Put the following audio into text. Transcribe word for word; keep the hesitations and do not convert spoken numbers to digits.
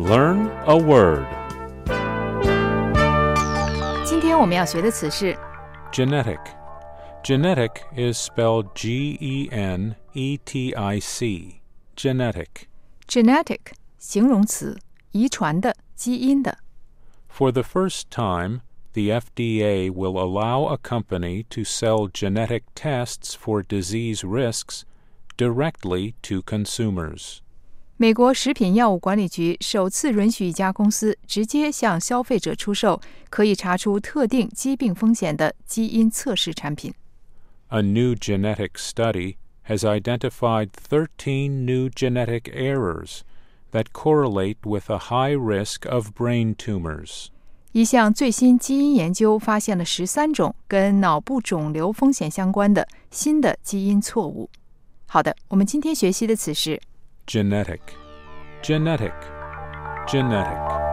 Learn a word. 今天我们要学的词是 Genetic. Genetic is spelled G E N E T I C. Genetic. genetic 形容词，遗传的，基因的。 For the first time, the F D A will allow a company to sell genetic tests for disease risks directly to consumers. 美国食品药物管理局首次允许一家公司直接向消费者出售可以查出特定疾病风险的基因测试产品。 A new genetic study has identified thirteen new genetic errors that correlate with a high risk of brain tumors. 一项最新基因研究发现了十三种跟脑部肿瘤风险相关的新的基因错误。好的，我们今天学习的词是 Genetic. Genetic. Genetic.